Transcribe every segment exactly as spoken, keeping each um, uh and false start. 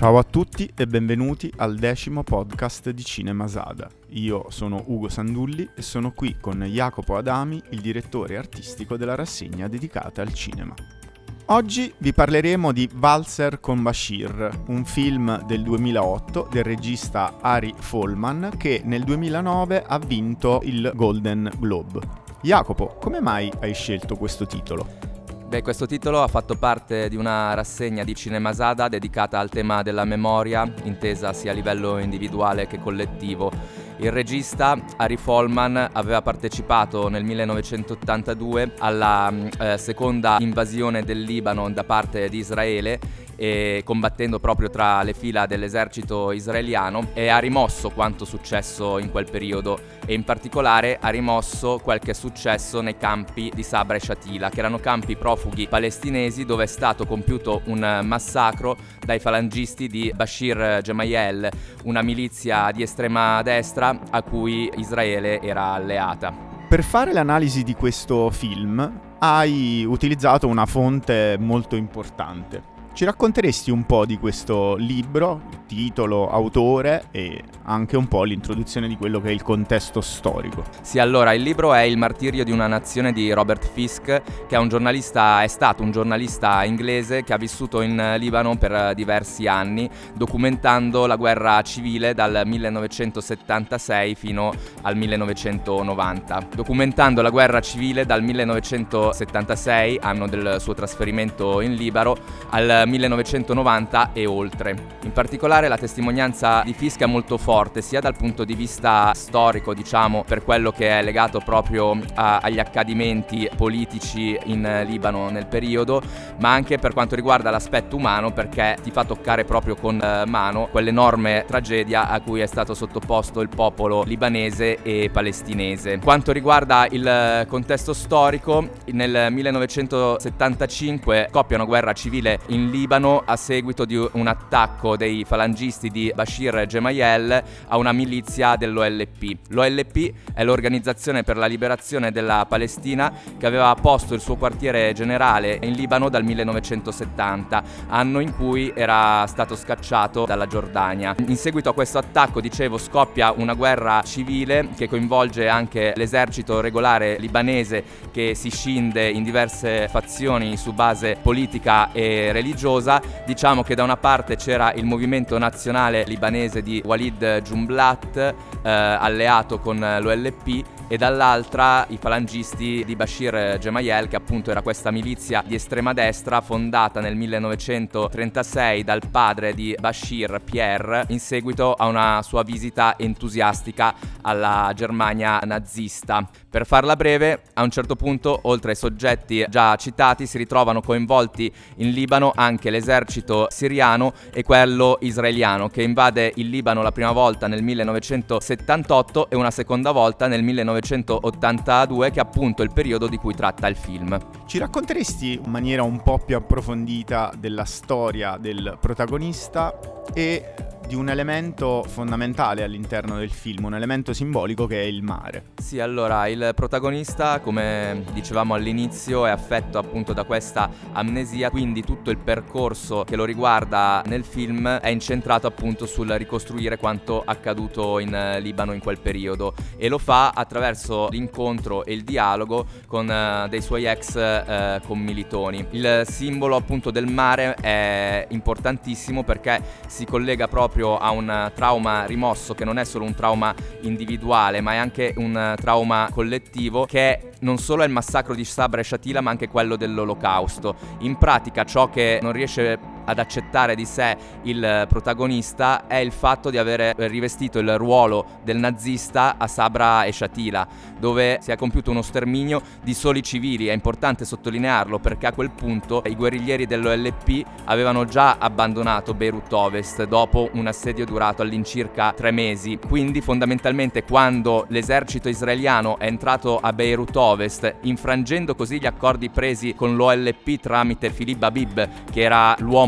Ciao a tutti e benvenuti al decimo podcast di Cinemasada. Io sono Ugo Sandulli e sono qui con Jacopo Adami, il direttore artistico della rassegna dedicata al cinema. Oggi vi parleremo di Valzer con Bashir, un film del duemilaotto del regista Ari Folman che nel duemilanove ha vinto il Golden Globe. Jacopo, come mai hai scelto questo titolo? Beh, questo titolo ha fatto parte di una rassegna di Cinemasada dedicata al tema della memoria, intesa sia a livello individuale che collettivo. Il regista Ari Folman aveva partecipato nel millenovecentottantadue alla eh, seconda invasione del Libano da parte di Israele, e combattendo proprio tra le fila dell'esercito israeliano, e ha rimosso quanto successo in quel periodo e in particolare ha rimosso quel che è successo nei campi di Sabra e Shatila, che erano campi profughi palestinesi dove è stato compiuto un massacro dai falangisti di Bashir Gemayel, una milizia di estrema destra a cui Israele era alleata. Per fare l'analisi di questo film hai utilizzato una fonte molto importante. Ci racconteresti un po' di questo libro, il titolo, autore e anche un po' l'introduzione di quello che è il contesto storico? Sì, allora, il libro è Il martirio di una nazione di Robert Fisk, che è un giornalista, è stato un giornalista inglese che ha vissuto in Libano per diversi anni, documentando la guerra civile dal millenovecentosettantasei fino al millenovecentonovanta. Documentando la guerra civile dal millenovecentosettantasei, anno del suo trasferimento in Libano, al millenovecentonovanta e oltre. In particolare la testimonianza di Fisk è molto forte, sia dal punto di vista storico, diciamo, per quello che è legato proprio a, agli accadimenti politici in Libano nel periodo, ma anche per quanto riguarda l'aspetto umano, perché ti fa toccare proprio con eh, mano quell'enorme tragedia a cui è stato sottoposto il popolo libanese e palestinese. Quanto riguarda il contesto storico, nel millenovecentosettantacinque scoppia una guerra civile in Libano a seguito di un attacco dei falangisti di Bashir Gemayel a una milizia dell'O L P. L'O L P è l'Organizzazione per la Liberazione della Palestina, che aveva posto il suo quartiere generale in Libano dal millenovecentosettanta, anno in cui era stato scacciato dalla Giordania. In seguito a questo attacco, dicevo, scoppia una guerra civile che coinvolge anche l'esercito regolare libanese, che si scinde in diverse fazioni su base politica e religiosa. Diciamo che da una parte c'era il movimento nazionale libanese di Walid Jumblat, eh, alleato con l'O L P, e dall'altra i falangisti di Bashir Gemayel, che appunto era questa milizia di estrema destra fondata nel millenovecentotrentasei dal padre di Bashir, Pierre, in seguito a una sua visita entusiastica alla Germania nazista. Per farla breve, a un certo punto, oltre ai soggetti già citati, si ritrovano coinvolti in Libano anche l'esercito siriano e quello israeliano, che invade il Libano la prima volta nel millenovecentosettantotto e una seconda volta nel millenovecentottantadue, che è appunto il periodo di cui tratta il film. Ci racconteresti in maniera un po' più approfondita della storia del protagonista e di un elemento fondamentale all'interno del film, un elemento simbolico che è il mare? Sì, allora, il protagonista, come dicevamo all'inizio, è affetto appunto da questa amnesia, quindi tutto il percorso che lo riguarda nel film è incentrato appunto sul ricostruire quanto accaduto in Libano in quel periodo, e lo fa attraverso l'incontro e il dialogo con uh, dei suoi ex uh, commilitoni. Il simbolo appunto del mare è importantissimo perché si collega proprio a un trauma rimosso, che non è solo un trauma individuale ma è anche un trauma collettivo, che non solo è il massacro di Sabra e Shatila ma anche quello dell'Olocausto. In pratica ciò che non riesce ad accettare di sé il protagonista è il fatto di avere rivestito il ruolo del nazista a Sabra e Shatila, dove si è compiuto uno sterminio di soli civili. È importante sottolinearlo perché a quel punto i guerriglieri dell'O L P avevano già abbandonato Beirut Ovest dopo un assedio durato all'incirca tre mesi. Quindi fondamentalmente quando l'esercito israeliano è entrato a Beirut Ovest, infrangendo così gli accordi presi con l'O L P tramite Philip Habib, che era l'uomo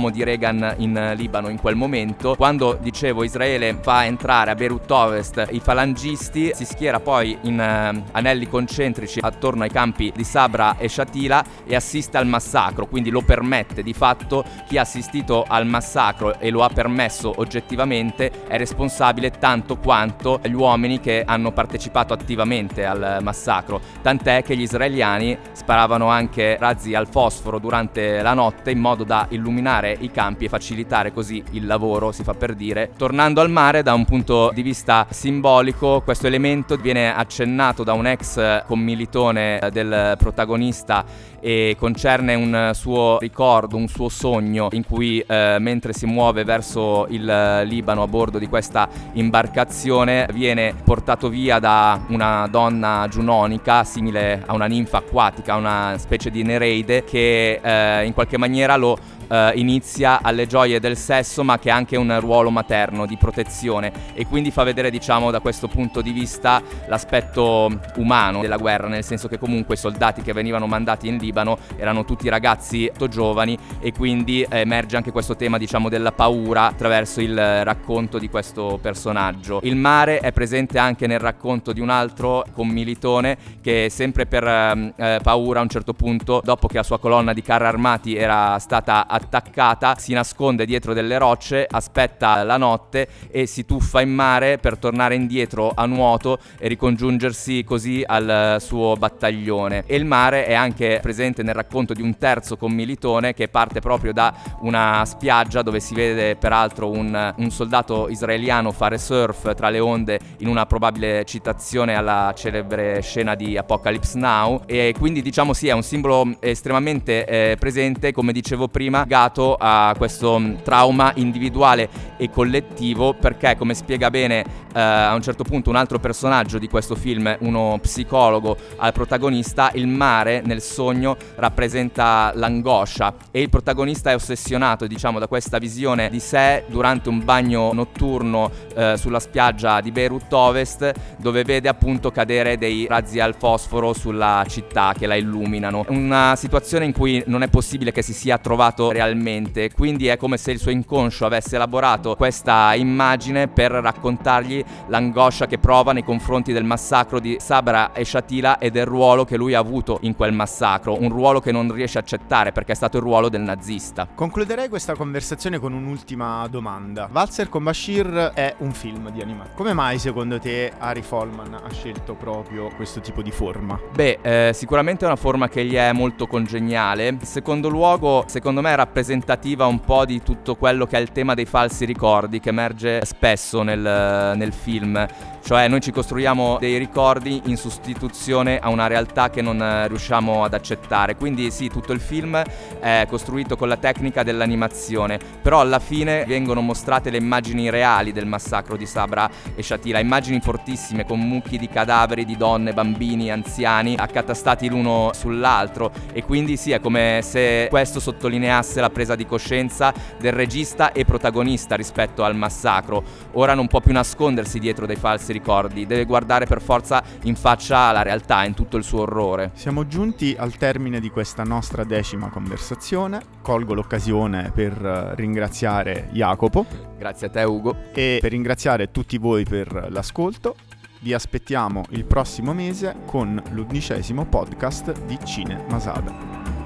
l'uomo di Reagan in Libano in quel momento. Quando, dicevo, Israele fa entrare a Beirut Ovest i falangisti, si schiera poi in uh, anelli concentrici attorno ai campi di Sabra e Shatila e assiste al massacro, quindi lo permette. Di fatto chi ha assistito al massacro e lo ha permesso oggettivamente è responsabile tanto quanto gli uomini che hanno partecipato attivamente al massacro, tant'è che gli israeliani sparavano anche razzi al fosforo durante la notte in modo da illuminare i campi e facilitare così il lavoro, si fa per dire. Tornando al mare, da un punto di vista simbolico, questo elemento viene accennato da un ex commilitone del protagonista e concerne un suo ricordo, un suo sogno in cui eh, mentre si muove verso il Libano a bordo di questa imbarcazione viene portato via da una donna giunonica simile a una ninfa acquatica, una specie di Nereide che eh, in qualche maniera lo Uh, inizia alle gioie del sesso, ma che ha anche un ruolo materno di protezione, e quindi fa vedere, diciamo, da questo punto di vista l'aspetto umano della guerra, nel senso che comunque i soldati che venivano mandati in Libano erano tutti ragazzi molto giovani, e quindi emerge anche questo tema, diciamo, della paura attraverso il racconto di questo personaggio. Il mare è presente anche nel racconto di un altro commilitone che, sempre per eh, paura, a un certo punto, dopo che la sua colonna di carri armati era stata attaccata, si nasconde dietro delle rocce, aspetta la notte e si tuffa in mare per tornare indietro a nuoto e ricongiungersi così al suo battaglione. E il mare è anche presente nel racconto di un terzo commilitone che parte proprio da una spiaggia dove si vede peraltro un, un soldato israeliano fare surf tra le onde, in una probabile citazione alla celebre scena di Apocalypse Now. E quindi, diciamo, sì, è un simbolo estremamente eh, presente, come dicevo prima, legato a questo trauma individuale e collettivo, perché, come spiega bene eh, a un certo punto un altro personaggio di questo film, uno psicologo al protagonista, il mare nel sogno rappresenta l'angoscia e il protagonista è ossessionato, diciamo, da questa visione di sé durante un bagno notturno eh, sulla spiaggia di Beirut Ovest, dove vede appunto cadere dei razzi al fosforo sulla città che la illuminano. Una situazione in cui non è possibile che si sia trovato realmente, quindi è come se il suo inconscio avesse elaborato questa immagine per raccontargli l'angoscia che prova nei confronti del massacro di Sabra e Shatila e del ruolo che lui ha avuto in quel massacro, un ruolo che non riesce a accettare perché è stato il ruolo del nazista. Concluderei questa conversazione con un'ultima domanda. Valzer con Bashir è un film di animazione. Come mai secondo te Ari Folman ha scelto proprio questo tipo di forma? Beh, eh, sicuramente è una forma che gli è molto congeniale. In secondo luogo, secondo me è rappresentativa un po' di tutto quello che è il tema dei falsi ricordi, che emerge spesso nel, nel film. Cioè, noi ci costruiamo dei ricordi in sostituzione a una realtà che non eh, riusciamo ad accettare. Quindi sì, tutto il film è costruito con la tecnica dell'animazione, però alla fine vengono mostrate le immagini reali del massacro di Sabra e Shatila, immagini fortissime con mucchi di cadaveri di donne, bambini, anziani accatastati l'uno sull'altro, e quindi sì, è come se questo sottolineasse la presa di coscienza del regista e protagonista rispetto al massacro. Ora non può più nascondersi dietro dei falsi ricordi, deve guardare per forza in faccia alla realtà in tutto il suo orrore. Siamo giunti al termine di questa nostra decima conversazione. Colgo l'occasione per ringraziare Jacopo. Grazie a te, Ugo. E per ringraziare tutti voi per l'ascolto. Vi aspettiamo il prossimo mese con l'undicesimo podcast di Cine Masada.